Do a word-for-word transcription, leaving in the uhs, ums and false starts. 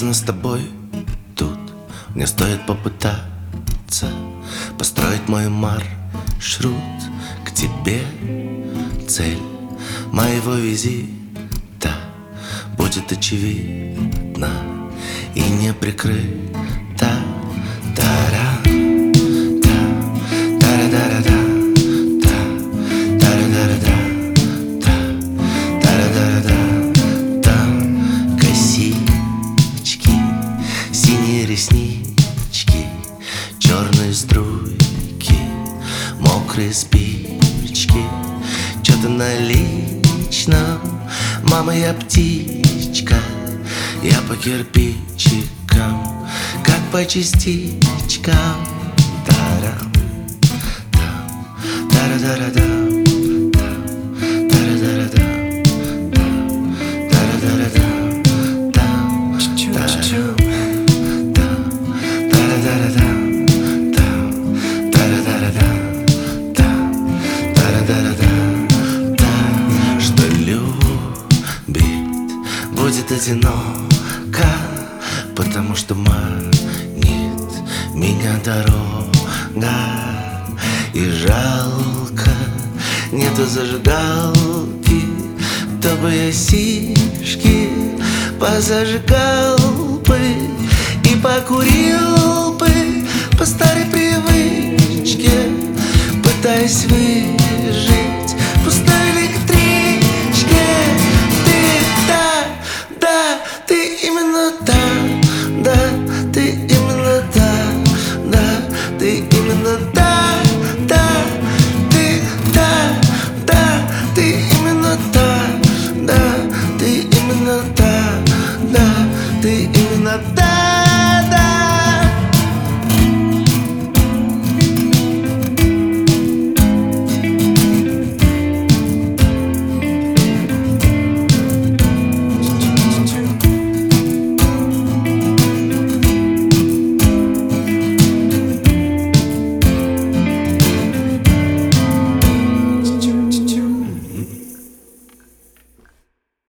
Сказано с тобой тут, мне стоит попытаться построить мой маршрут к тебе. Цель моего визита будет очевидна и не прикрыта. Тара, та, тара-дара-да, та, тара-дара-да, та, тара-дара-да, там косички, синие реснички, черные струйки, мокрые спички. Чё-то на личном, мама, я птичка, я по кирпичикам, как по частичкам. Тарам, там, тара-дара-дам, там, тара-дара-дам, там, тара-дара-дам, там, тарам, там, тара-дара-дам, там, тара-дара-дам, там, тара-дара-дам, там. Что любит, будет одиноко, потому что манит меня дорога. И жалко, нету зажигалки, то бы я сишки позажигал бы и покурил бы по старой привычке, пытаясь выжить в пустой электричке. Ты, да, да, ты именно та, да, ты именно та, да, ты именно та, да, ты, да, да, ты именно та, да, ты именно та, да, ты именно та.